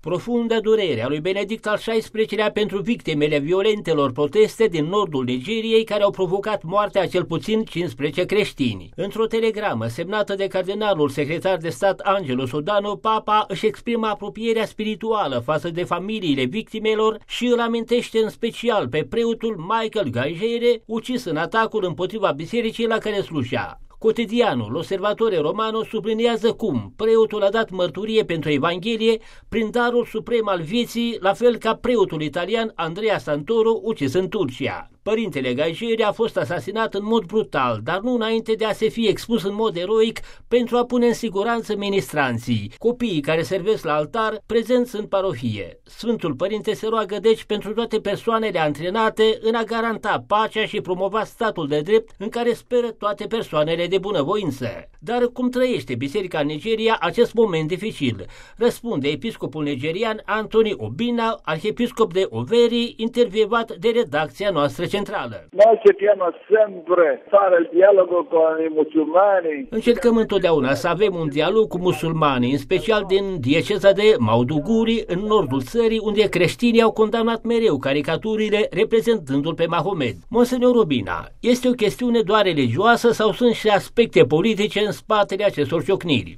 Profundă durere a lui Benedict al XVI-lea pentru victimele violentelor proteste din nordul Nigeriei care au provocat moartea a cel puțin 15 creștini. Într-o telegramă semnată de cardinalul secretar de stat Angelo Sodano, Papa își exprimă apropierea spirituală față de familiile victimelor și îl amintește în special pe preotul Michael Gaigere, ucis în atacul împotriva bisericii la care slujea. Cotidianul L'Osservatore Romano subliniază cum preotul a dat mărturie pentru Evanghelie prin darul suprem al vieții, la fel ca preotul italian Andrea Santoro, ucis în Turcia. Părintele Gaigere a fost asasinat în mod brutal, dar nu înainte de a se fi expus în mod eroic pentru a pune în siguranță ministranții, copiii care servesc la altar, prezenți în parohie. Sfântul Părinte se roagă deci pentru toate persoanele antrenate în a garanta pacea și promova statul de drept în care speră toate persoanele de bunăvoință. Dar cum trăiește Biserica în Nigeria acest moment dificil? Răspunde episcopul nigerian Anthony Obina, arhiepiscop de Owerri, intervievat de redacția noastră centrală. Noi cerchiamo sempre fare il dialogo con i musulmani. Încercăm întotdeauna să avem un dialog cu musulmanii, în special din dieceza de Mauduguri, în nordul țării, unde creștinii au condamnat mereu caricaturile reprezentându-l pe Mahomed. Monseigneur Obina, este o chestiune doar religioasă sau sunt și aspecte politice în spatele acestor ciocniri?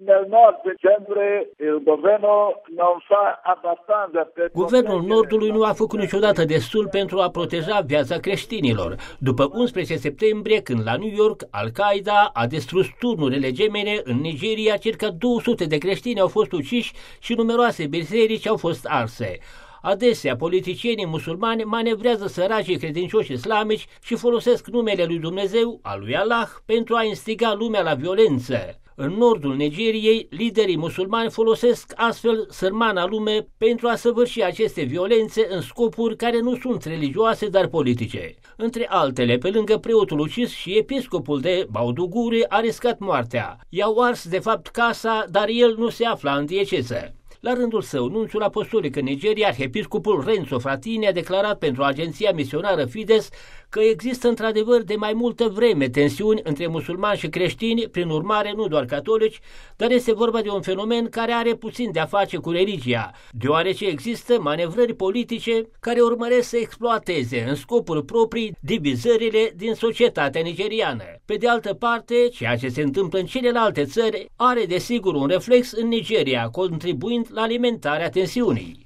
Guvernul Nordului nu a făcut niciodată destul pentru a proteja viața creștinilor. După 11 septembrie, când la New York Al-Qaeda a distrus turnurile gemene în Nigeria, circa 200 de creștini au fost uciși și numeroase biserici au fost arse. Adesea, politicienii musulmani manevrează săracii credincioși islamici și folosesc numele lui Dumnezeu, al lui Allah, pentru a instiga lumea la violență. În nordul Nigeriei, liderii musulmani folosesc astfel sărmana lume pentru a săvârși aceste violențe în scopuri care nu sunt religioase, dar politice. Între altele, pe lângă preotul ucis și episcopul de Mauduguri a riscat moartea. I-au ars de fapt casa, dar el nu se afla în dieceză. La rândul său, nunțiul apostolic în Nigeria, arhiepiscopul Renzo Fratini, a declarat pentru agenția misionară Fides că există într-adevăr de mai multă vreme tensiuni între musulmani și creștini, prin urmare nu doar catolici, dar este vorba de un fenomen care are puțin de a face cu religia, deoarece există manevrări politice care urmăresc să exploateze în scopuri proprii divizările din societatea nigeriană. Pe de altă parte, ceea ce se întâmplă în celelalte țări are desigur un reflex în Nigeria, contribuind la alimentarea tensiunii.